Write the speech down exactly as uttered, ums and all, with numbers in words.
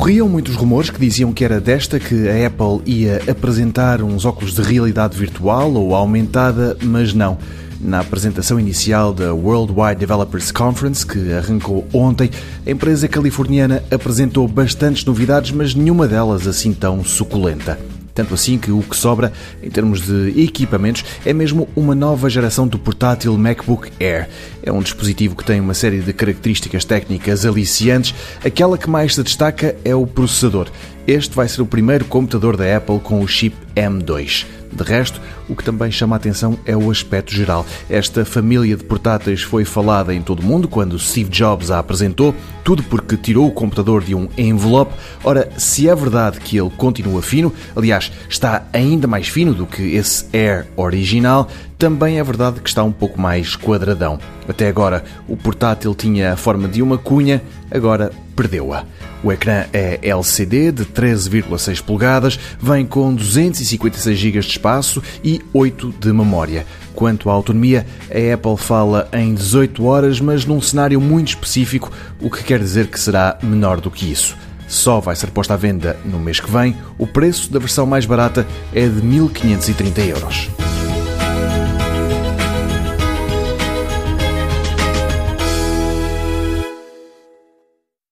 Corriam muitos rumores que diziam que era desta que a Apple ia apresentar uns óculos de realidade virtual ou aumentada, mas não. Na apresentação inicial da Worldwide Developers Conference, que arrancou ontem, a empresa californiana apresentou bastantes novidades, mas nenhuma delas assim tão suculenta. Tanto assim que o que sobra, em termos de equipamentos, é mesmo uma nova geração do portátil MacBook Air. É um dispositivo que tem uma série de características técnicas aliciantes. Aquela que mais se destaca é o processador. Este vai ser o primeiro computador da Apple com o chip M dois. De resto, o que também chama a atenção é o aspecto geral. Esta família de portáteis foi falada em todo o mundo quando Steve Jobs a apresentou, tudo porque tirou o computador de um envelope. Ora, se é verdade que ele continua fino, aliás, está ainda mais fino do que esse Air original, também é verdade que está um pouco mais quadradão. Até agora, o portátil tinha a forma de uma cunha, agora perdeu-a. O ecrã é L C D de treze vírgula seis polegadas, vem com duzentos e cinquenta e seis gigas de espaço e oito de memória. Quanto à autonomia, a Apple fala em dezoito horas, mas num cenário muito específico, o que quer dizer que será menor do que isso. Só vai ser posta à venda no mês que vem. O preço da versão mais barata é de mil quinhentos e trinta euros.